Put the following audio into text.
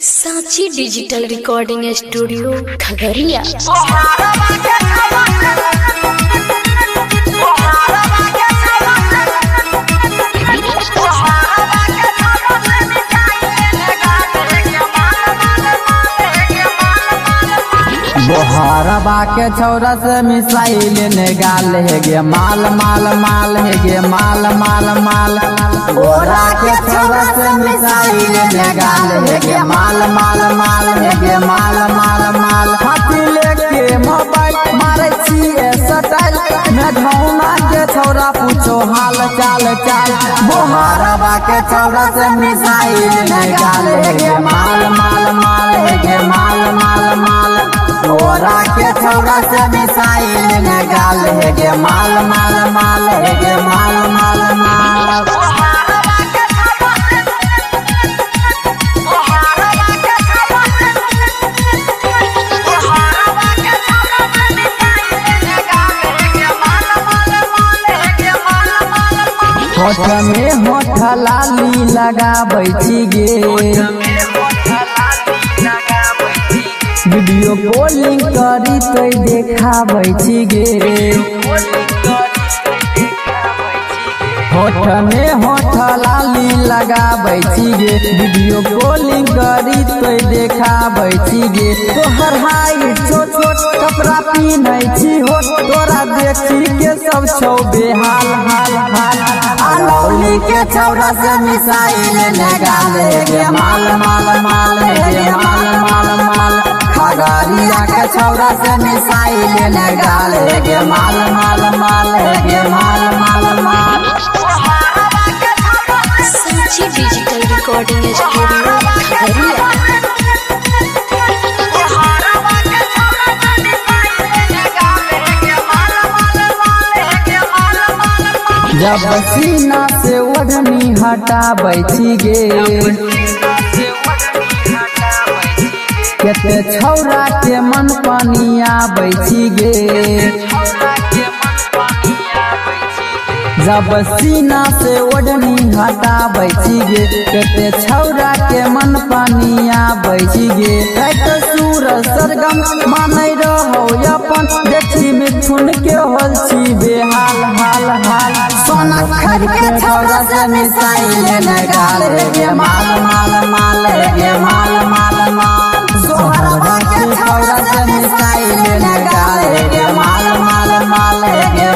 सांची digital recording studio Khagaria. बोहारबा के छौरा से मिसाइल ने गाल है गे माल माल माल है गे माल माल माल। गोरा के छौरा से मिसाइल ने गाल है गे माल माल माल है गे माल माल माल। हाथी लेके मोबाइल मारे छिए सटाइल में ढौना के छौरा पूछो हाल चाल चाल। बोहारबा के छौरा से मिसाइल ने गाल है गे माल माल माल है गे माल माल माल। गोरा के छौरा से मिसाइल ने गाल है गे माल माल माल है गे माल माल माल। होठ में होठ लाली लगाबै छी गे वीडियो कॉलिंग करी तो देखाबै छी गे। होठ में होठ लाली लगाबै छी गे वीडियो कॉलिंग करी तो देखाबै छी गे। तोहर हाइट छोट छोट कपड़ा पीनै छी हो तोरा देखी के सब छौ बेहाल हाल हाल। अलौली के छौरा से मिसाइल ने गाल है गे माल माल माल है गे माल माल माल। खगड़िया के छौरा से मिसाइल ने गाल है गे माल माल माल है गे माल माल माल। Sanchi digital recording studio Khagaria. जब सीना से ओढ़नी हटाबै छी गे केते छौरा के मन पानी आबै छी गे। जब सीना से ओढ़नी हटाबै छी गे केते छौरा के मन पानी आबै छी गे। तो सूरज सरगम मानै रहो अपन देखी मिथुन के होल छी बेहाल हाल हाल। सोना खर के छौरा से मिसाइल ने गाल है गे माल माल माल है गे माल माल माल। सोहरबा के छौरा से मिसाइल ने गाल है गे माल माल माल है गे